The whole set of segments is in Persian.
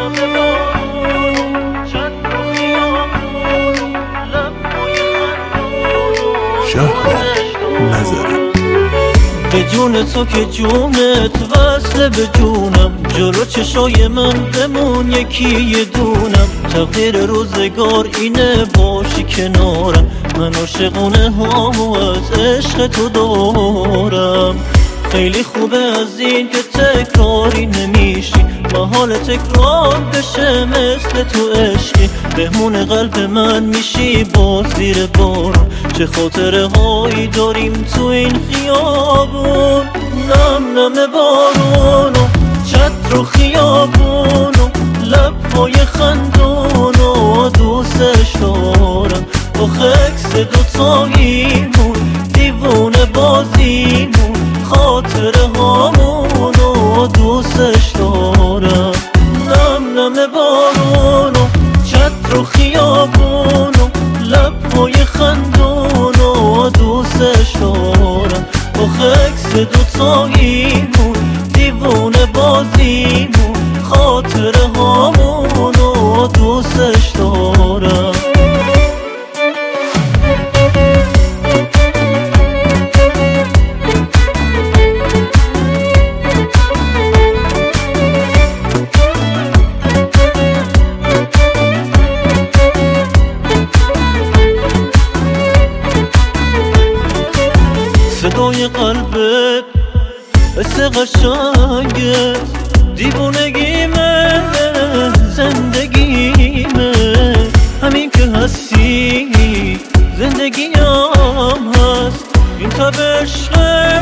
شهر نظری به جون تو که جونت وصله به جونم، جلو چشای من بمون یکی یه دونم. تقدیر روزگار اینه باشی کنارم، من عاشقونه ها از عشق تو دارم. خیلی خوبه از این که تکراری نمیشی، محال تکرار بشه مثل تو عشقی. بهمون قلب من میشی باز زیر بارم، چه خاطره هایی داریم تو این خیابون. نم نم بارون و چتر و خیابون و لبهای خندون و دوستش دارم. با خکس دوتاییمون دیوونه بازیمون، خاطره هامون و دوستش دارم. نم نم بارون و چتر و خیابون و لبهای خندون و دوستش دارم. با خکس دوتاییمون دیوونه بازیمون، خاطره هامون و دوستش دارم. صدای قلبت مثل قشنگت، دیوونگیمه زندگیمه. همین که هستی زندگیم هست، این تب عشقه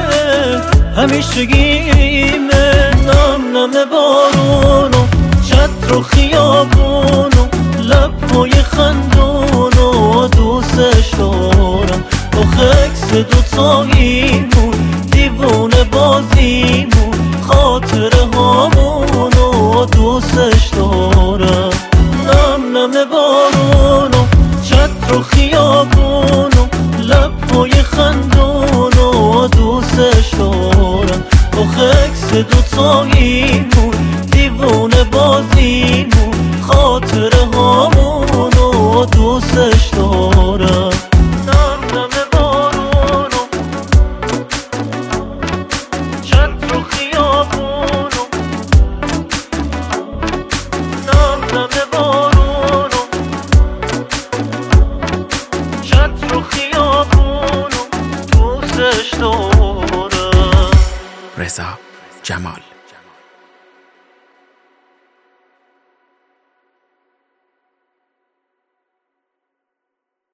همیشگیمه. نم نم بارون و چتر و خیابون و لبهای خندون و دوستش دارم. با خکس دوتاییمون دیوونه بازیمون، خاطره هامون و دوستش دارم. نم نم بارون و چتر و خیابون و لبهای خندون و دوستش دارم. با خکس دوتاییمون دیوونه بازیمون،